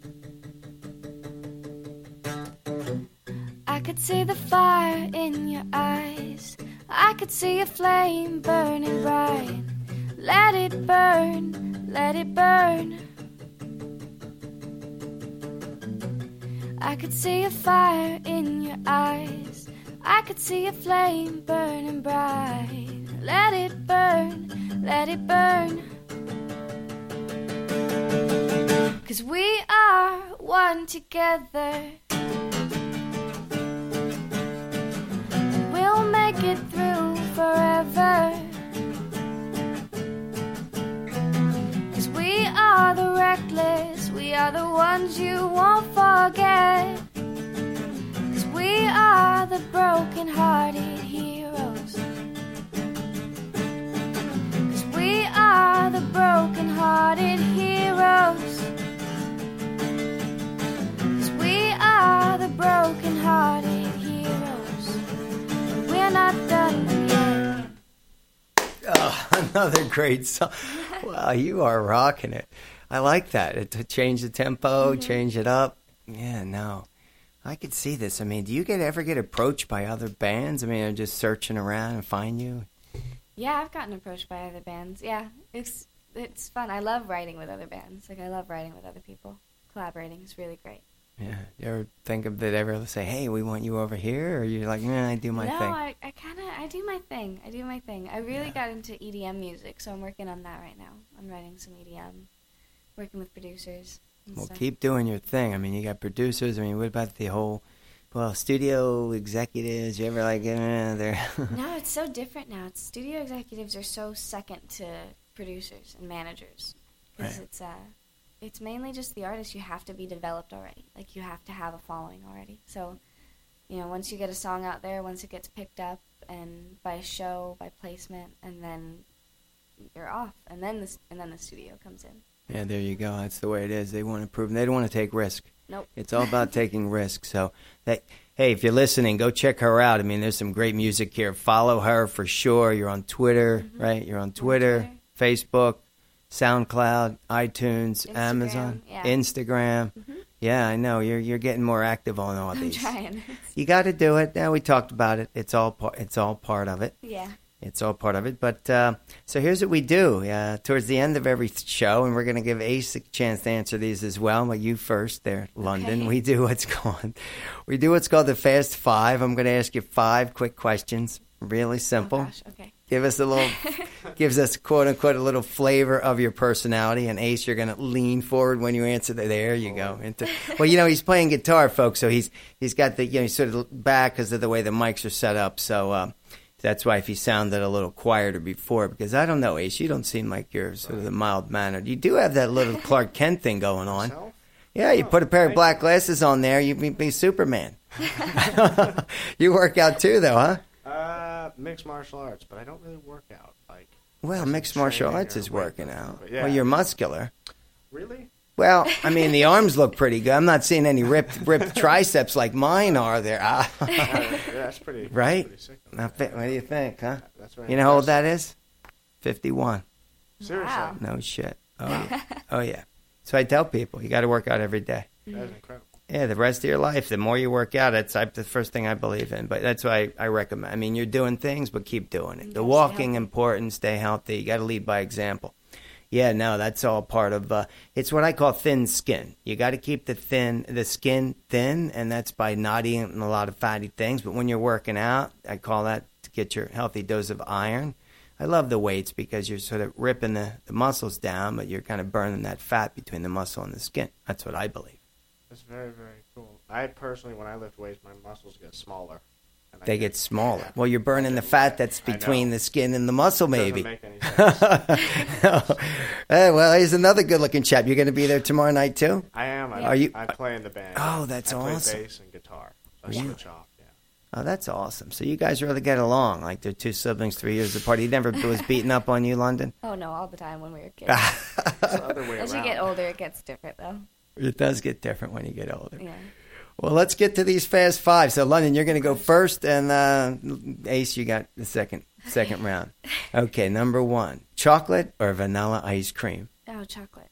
I could see the fire in your eyes. I could see a flame burning bright. Let it burn, let it burn. I could see a fire in your eyes. I could see a flame burning bright. Let it burn, let it burn. 'Cause we are one together. We'll make it through forever. 'Cause we are the reckless, we are the ones you won't forget. 'Cause we are the broken-hearted heroes. 'Cause we are the broken-hearted heroes. 'Cause we are the broken-hearted heroes. We're not done yet. Oh, another great song. Wow, you are rocking it. I like that. To change the tempo, change it up. Yeah, no. I could see this. I mean, do you ever get approached by other bands? I mean, they're just searching around and find you? Yeah, I've gotten approached by other bands. Yeah, it's fun. I love writing with other bands. Like, I love writing with other people. Collaborating is really great. Yeah. You ever think of did ever say, hey, we want you over here? Or you're like, nah, I do my thing? No, I do my thing. I really got into EDM music, so I'm working on that right now. I'm writing some EDM, working with producers. Well, stuff. keep doing your thing. I mean, you got producers. I mean, what about the whole, studio executives? You ever like, they're... No, it's so different now. Studio executives are so second to producers and managers. Because it's mainly just the artist. You have to be developed already. Like, you have to have a following already. So, once you get a song out there, once it gets picked up, and by a show, by placement, and then you're off. And then the studio comes in. Yeah, there you go. That's the way it is. They want to prove. They don't want to take risk. Nope. It's all about taking risks. So, hey, if you're listening, go check her out. I mean, there's some great music here. Follow her for sure. You're on Twitter, right? You're on Twitter, Facebook, SoundCloud, iTunes, Instagram, Amazon, yeah. Instagram. Mm-hmm. Yeah, I know. You're getting more active on all these. I'm trying. You got to do it. Yeah, we talked about it. It's all part of it. Yeah. It's all part of it. But so here's what we do. Towards the end of every show, and we're going to give Ace a chance to answer these as well. But you first there, London. Okay. We do what's called the Fast Five. I'm going to ask you 5 quick questions. Really simple. Oh, gosh. Okay. Gives us, quote unquote, a little flavor of your personality. And Ace, you're going to lean forward when you answer. There you go. Well, he's playing guitar, folks. So he's got the, he's sort of back because of the way the mics are set up. So that's why if he sounded a little quieter before, because I don't know, Ace, you don't seem like you're sort of the mild mannered. You do have that little Clark Kent thing going on. Myself? Yeah, you put a pair of black glasses on there, you'd be Superman. You work out too, though, huh? Mixed martial arts, but I don't really work out. Well, mixed martial arts is working out. Yeah. Well, you're muscular. Really? Well, I mean, the arms look pretty good. I'm not seeing any ripped triceps like mine are there. Yeah, that's pretty. Right? Pretty sick. Now, what do you think, huh? That's very You know how old impressive. that is? 51. Seriously, Wow. No shit. Oh, yeah. Oh, yeah. So I tell people, you got to work out every day. that is incredible. Yeah, the rest of your life, the more you work out, it's the first thing I believe in. But that's why I recommend. I mean, you're doing things, but keep doing it. You The gotta walking, stay healthy. important, stay healthy. You got to lead by example. Yeah, no, that's all part of, it's what I call thin skin. You got to keep the skin thin, and that's by not eating a lot of fatty things. But when you're working out, I call that to get your healthy dose of iron. I love the weights because you're sort of ripping the muscles down, but you're kind of burning that fat between the muscle and the skin. That's what I believe. That's very, very cool. I personally, when I lift weights, my muscles get smaller. And They get smaller. Well, you're burning the fat that's I know. between the skin and the muscle, maybe. Doesn't make any sense. Well, here's another good-looking chap. You're going to be there tomorrow night, too? I am. Are you- I play in the band. Oh, that's I play awesome. bass and guitar. So I Really? switch off. Yeah. Oh, that's awesome. So you guys really get along. Like they're 2 siblings, 3 years apart. He never was beating up on you, London? Oh, no, all the time when we were kids. It's the other way As you around. get older, it gets different, though. It does get different when you get older. Yeah. Well, let's get to these Fast Five. So, London, you're going to go first, and Ace, you got the second round. Okay, number 1, chocolate or vanilla ice cream? Oh, chocolate.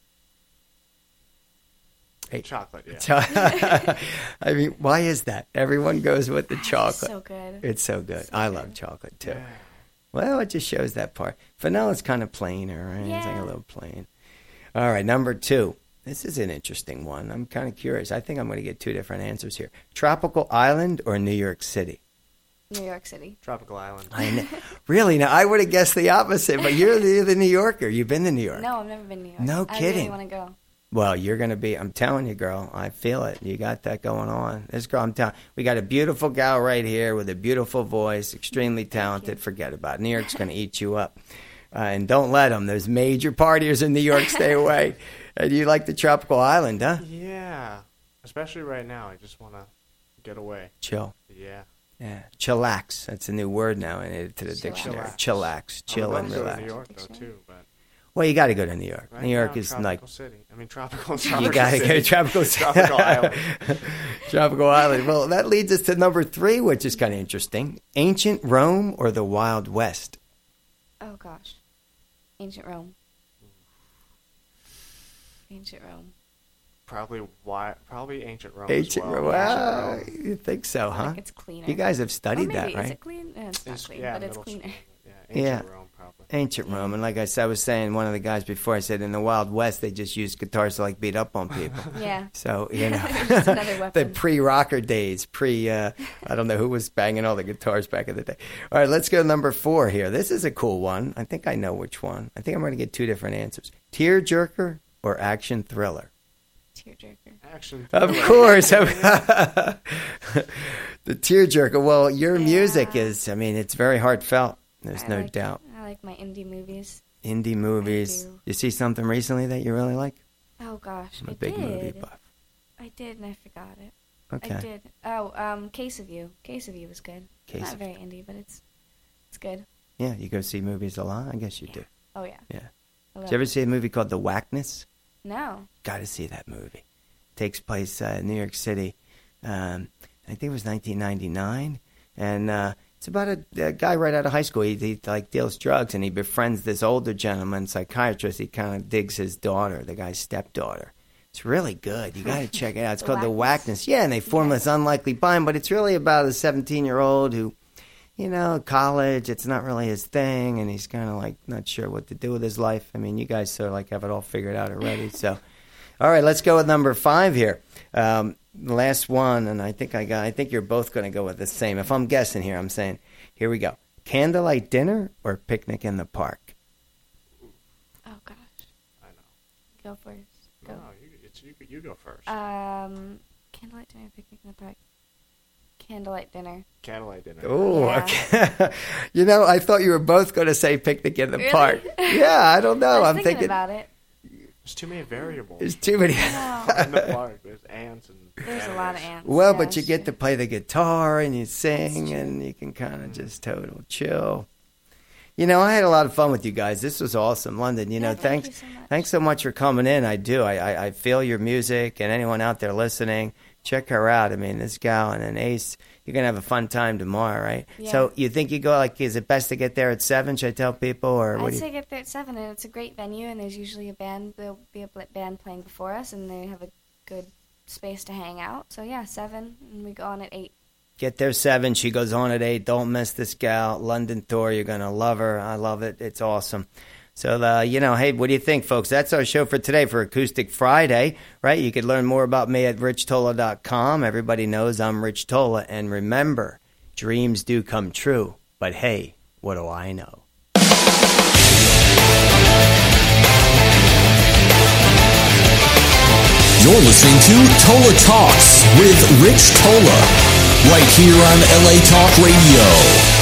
Chocolate, yeah. I mean, why is that? Everyone goes with the It's chocolate. so good. It's so good. So I good. love chocolate, too. Yeah. Well, it just shows that part. Vanilla's kind of plainer, right? It's like a Yeah. little plain. All right, number 2. This is an interesting one. I'm kind of curious. I think I'm going to get 2 different answers here. Tropical island or New York City? New York City. Tropical island. I know. Really? Now, I would have guessed the opposite, but you're the New Yorker. You've been to New York. No, I've never been to New York. No I kidding. really want to go. Well, you're going to be, I'm telling you, girl, I feel it. You got that going on. This girl, I'm telling we got a beautiful gal right here with a beautiful voice, extremely talented. Forget about it. New York's going to eat you up. And don't let them. There's major partiers in New York. Stay away. And you like the tropical island, huh? Yeah. Especially right now. I just want to get away. Chill. Yeah. Yeah. Chillax. That's a new word now in it to the Chillax. dictionary. Chillax. Chill and I would love relax. to go to New York, though, too. But Well, you got to go to New York. right New York now, is tropical like, city. I mean, tropical you got to go to tropical Tropical island. Tropical island. Well, that leads us to number 3, which is kind of interesting. Ancient Rome or the Wild West? Oh, gosh. Ancient Rome. Ancient Rome. Probably ancient Rome. Ancient as well. Rome. Wow. Ancient Rome. You think so, huh? Like it's cleaner. You guys have Or studied maybe, that, is right? it clean? It's not clean, yeah, but it's middle cleaner. school. Yeah, ancient Yeah. Rome Ancient Rome. And like I said, I was saying, one of the guys before, I said in the Wild West, they just used guitars to like beat up on people. Yeah. So, you know, Just another weapon. the pre-rocker days, I don't know who was banging all the guitars back in the day. All right, let's go number 4 here. This is a cool one. I think I know which one. I think I'm going to get 2 different answers. Tearjerker or action thriller? Tearjerker. Action. Of course. The tearjerker. Well, your music is, I mean, it's very heartfelt. There's no doubt. I like my indie movies. Indie movies. I do. You see something recently that you really like? Oh gosh, I'm a I big did. movie buff. I did, and I forgot it. Okay. I did. Oh, Case of You. Case of You was good. Case Not of very indie, but it's good. Yeah, you go see movies a lot? I guess you do. Oh yeah. Yeah. I love Did you ever it. see a movie called The Whackness? No. Got to see that movie. Takes place in New York City. I think it was 1999, and it's about a guy right out of high school. He like deals drugs, and he befriends this older gentleman, psychiatrist. He kind of digs his daughter, the guy's stepdaughter. It's really good. You got to check it out. It's called The Whackness. Yeah, and they form this unlikely bond, but it's really about a 17-year-old who, you know, college, it's not really his thing, and he's kind of like not sure what to do with his life. I mean, you guys sort of like have it all figured out already. So, all right, let's go with number 5 here. Last one, and I think you're both going to go with the same. If I'm guessing here, I'm saying, here we go. Candlelight dinner or picnic in the park? Oh gosh. I know. Go first. Go. No, you go first. Candlelight dinner, picnic in the park. Candlelight dinner. Candlelight dinner. Oh, Yeah. okay. You know, I thought you were both going to say picnic in the Really? park. Yeah, I don't know. I was I'm thinking thinking about it. There's too many variables. there's too many. No. in the park. There's ants and There's a lot of ants. Well, Yeah, but you that's get true. to play the guitar and you sing true. and you can kind of just total chill. You know, I had a lot of fun with you guys. This was awesome, London. You know, Yeah, thank you so much. thanks so much for coming in. I do. I feel your music, and anyone out there listening, check her out. I mean, this gal and an Ace, you're gonna have a fun time tomorrow, right? Yeah. So you think you go like? Is it best to get there at 7? Should I tell people, or what I'd do you? say get there at 7, and it's a great venue, and there's usually a band. There'll be a band playing before us, and they have a good space to hang out. So yeah, 7, and we go on at 8. Get there 7. She goes on at 8. Don't miss this gal, London Thor. You're gonna love her. I love it. It's awesome. So, you know, hey, what do you think, folks? That's our show for today for Acoustic Friday, right? You could learn more about me at richtola.com. Everybody knows I'm Rich Tola. And remember, dreams do come true. But hey, what do I know? You're listening to Tola Talks with Rich Tola, right here on LA Talk Radio.